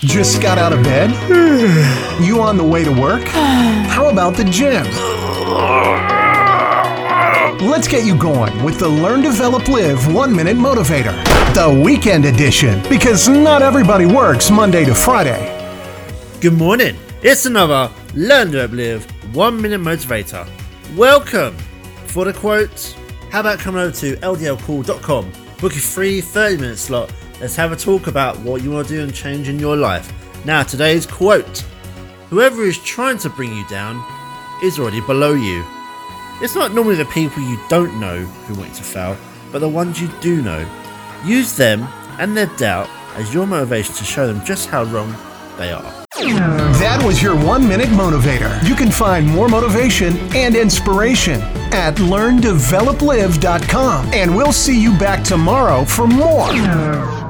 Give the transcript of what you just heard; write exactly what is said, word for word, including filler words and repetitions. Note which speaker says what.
Speaker 1: Just got out of bed? You on the way to work? How about the gym? Let's get you going with the Learn, Develop, Live One Minute Motivator, the weekend edition, because not everybody works Monday to Friday.
Speaker 2: Good morning. It's another Learn, Develop, Live One Minute Motivator. Welcome. For the quote, how about coming over to L D L call dot com, book a free thirty minute slot. Let's have a talk about what you want to do and change in your life. Now, today's quote: whoever is trying to bring you down is already below you. It's not normally the people you don't know who want you to fail, but the ones you do know. Use them and their doubt as your motivation to show them just how wrong they are.
Speaker 1: That was your one minute motivator. You can find more motivation and inspiration at learn develop live dot com, and we'll see you back tomorrow for more.